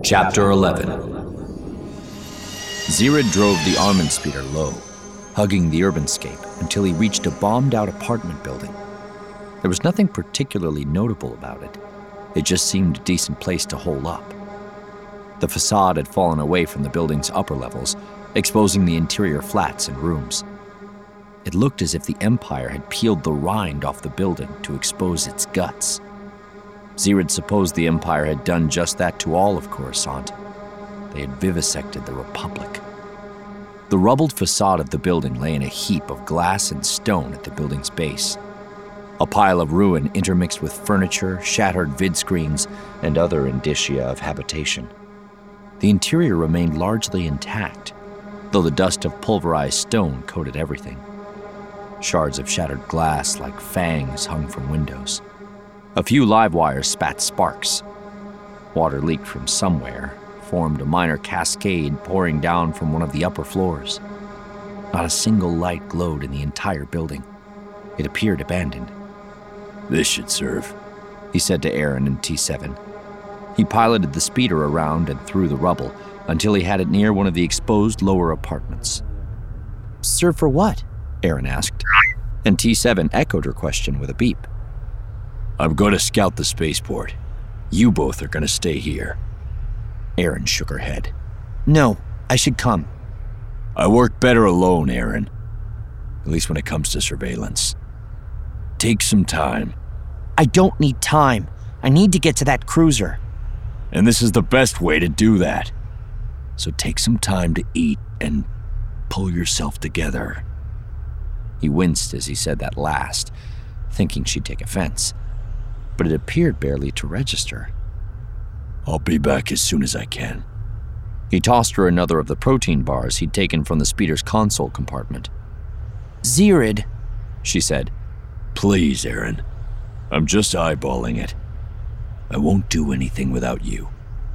Chapter 11. Zirid drove the Armendspeeder low, hugging the urbanscape until he reached a bombed-out apartment building. There was nothing particularly notable about it. It just seemed a decent place to hole up. The facade had fallen away from the building's upper levels, exposing the interior flats and rooms. It looked as if the Empire had peeled the rind off the building to expose its guts. Zirid supposed the Empire had done just that to all of Coruscant. They had vivisected the Republic. The rubbled facade of the building lay in a heap of glass and stone at the building's base. A pile of ruin intermixed with furniture, shattered vidscreens, and other indicia of habitation. The interior remained largely intact, though the dust of pulverized stone coated everything. Shards of shattered glass like fangs hung from windows. A few live wires spat sparks. Water leaked from somewhere, formed a minor cascade pouring down from one of the upper floors. Not a single light glowed in the entire building. It appeared abandoned. "This should serve," he said to Aaron and T7. He piloted the speeder around and through the rubble until he had it near one of the exposed lower apartments. "Serve for what?" Aaron asked, and T7 echoed her question with a beep. "I'm going to scout the spaceport. You both are going to stay here." Aaron shook her head. "No, I should come." "I work better alone, Aaron. At least when it comes to surveillance. Take some time." "I don't need time. I need to get to that cruiser." "And this is the best way to do that. So take some time to eat and pull yourself together." He winced as he said that last, thinking she'd take offense, but it appeared barely to register. "I'll be back as soon as I can." He tossed her another of the protein bars he'd taken from the speeder's console compartment. "Zirid," she said. "Please, Aaron. I'm just eyeballing it. I won't do anything without you."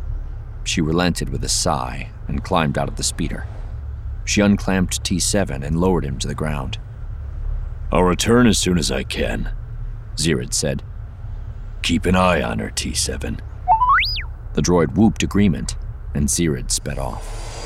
She relented with a sigh and climbed out of the speeder. She unclamped T7 and lowered him to the ground. "I'll return as soon as I can," Zirid said. "Keep an eye on her, T7. The droid whooped agreement, and Zirid sped off.